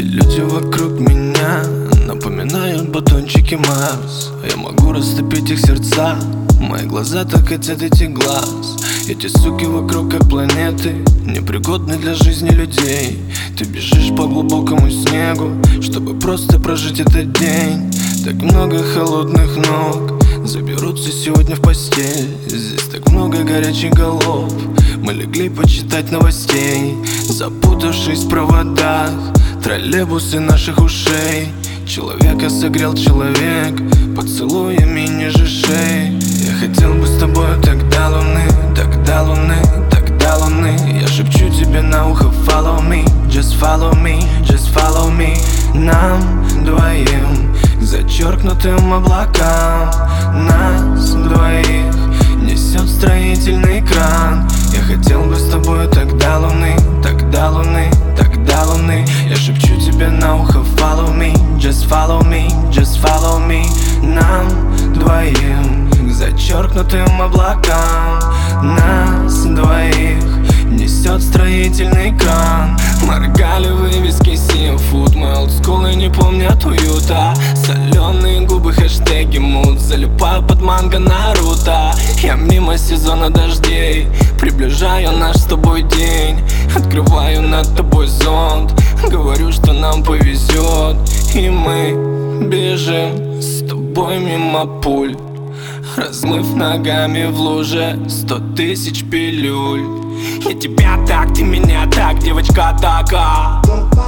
Все люди вокруг меня напоминают батончики Марс, а я могу растопить их сердца. Мои глаза так хотят идти глаз. Эти суки вокруг как планеты, непригодны для жизни людей. Ты бежишь по глубокому снегу, чтобы просто прожить этот день. Так много холодных ног заберутся сегодня в постель. Здесь так много горячих голов, мы легли почитать новостей, запутавшись в проводах, троллейбусы наших ушей. Человека согрел человек поцелуями ниже шеи. Я хотел бы с тобой так до луны, так до луны, так до луны. Я шепчу тебе на ухо: follow me, just follow me, just follow me. Нам двоим к зачеркнутым облакам, нас двоих несет строительный кран. Я хотел бы с тобой так до луны, так до луны, так до луны. Я шепчу тебе на ухо: follow me, just follow me, just follow me. Нам двоим к зачеркнутым облакам, нас двоих несет строительный кран. Моргали вывески Seafood, мой олдскул и не помнят уюта. Соленые губы, хэштеги мут, залипаю под манго Наруто. Я мимо сезона дождей приближаю наш с тобой день. Открываю над тобой зонт, говорю, что нам повезет. И мы бежим с тобой мимо пуль, размыв ногами в луже 100 тысяч пилюль. Я тебя так, ты меня так, девочка атака.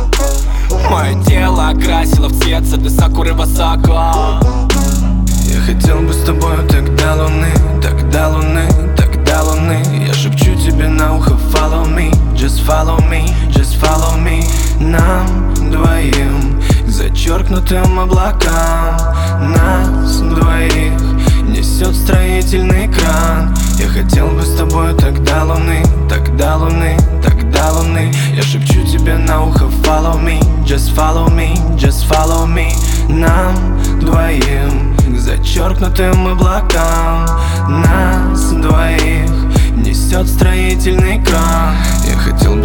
Мое тело окрасило в цвет сады сакуры Васака. Я хотел бы с тобой так до луны, так до луны, так до луны. Я шепчу тебе на ухо: follow me, just follow me, just follow me. Нам двоим к зачеркнутым облакам, нас двоих несет строительный кран. Я хотел бы с тобой так до луны, так до луны, так до луны. Я шепчу тебе на ухо: follow me, just follow me, just follow me. Нам двоим к зачеркнутым облакам, нас двоих несет строительный кран. Я хотел бы